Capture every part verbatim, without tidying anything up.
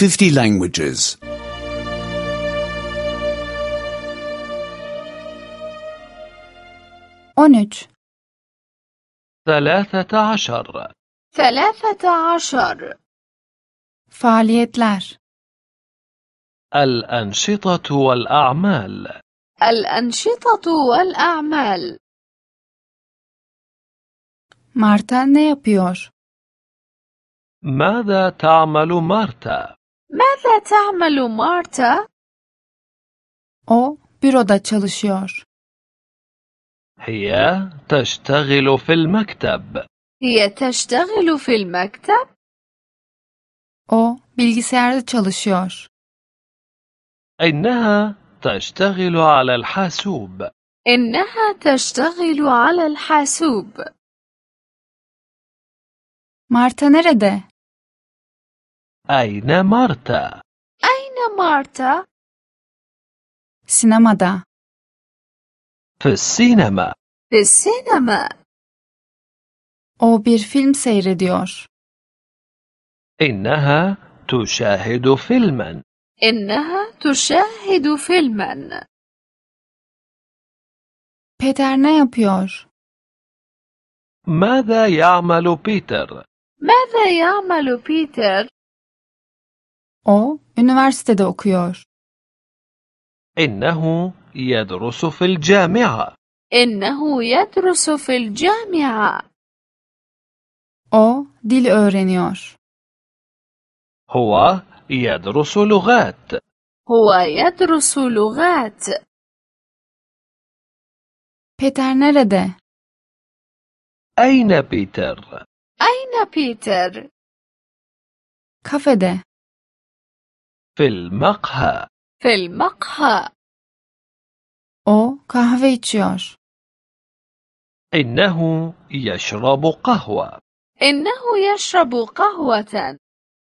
fifty languages. on üç ثلاثة عشر. ثلاثة عشر. faaliyetler الأنشطة والأعمال. الأنشطة والأعمال. Marta ne yapıyor? ماذا تعمل مارتا؟ ماذا تعمل مارتا؟ O büroda çalışıyor. هي تشتغل في المكتب. هي تشتغل في المكتب. O bilgisayarda çalışıyor. إنها تشتغل على الحاسوب. إنها تشتغل على الحاسوب. Marta nerede? أين مارتا؟ أين مارتا؟ Sinemada. في السينما. في السينما. O bir film seyrediyor. إنها تشاهد فيلما. إنها تشاهد فيلما. Peter ne yapıyor? ماذا يعمل بيتر؟ ماذا يعمل بيتر؟ O üniversitede okuyor. إنه يدرس في الجامعة. إنه يدرس في الجامعة. O dil öğreniyor. هو يدرس لغات. هو يدرس لغات. Peter nerede? أين بيتر؟ أين بيتر؟ Kafede. في المقهى. في المقهى. O kahve içiyor. إنه يشرب قهوة. إنه يشرب قهوة.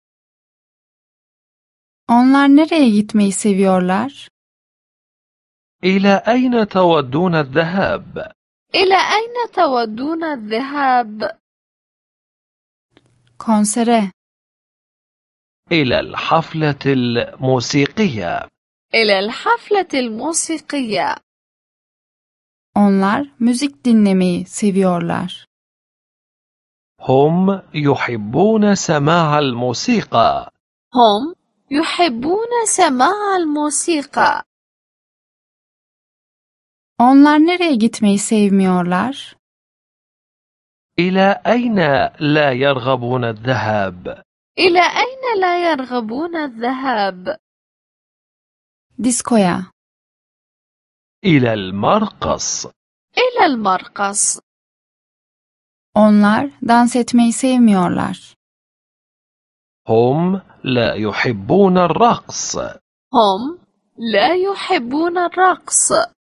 Onlar nereye gitmeyi seviyorlar? إلى أين تودون الذهاب؟ إلى أين تودون الذهاب؟ Konsere. إلى الحفلة الموسيقية. إلى الحفلة الموسيقية. Onlar müzik dinlemeyi seviyorlar. هم يحبون سماع الموسيقى. هم يحبون سماع الموسيقى. Onlar nereye gitmeyi sevmiyorlar? إلى أين لا يرغبون الذهاب؟ إلى أين لا يرغبون الذهاب؟ Diskoya. إلى المرقص. إلى المرقص. Onlar dans etmeyi sevmiyorlar. هم لا يحبون الرقص. هم لا يحبون الرقص.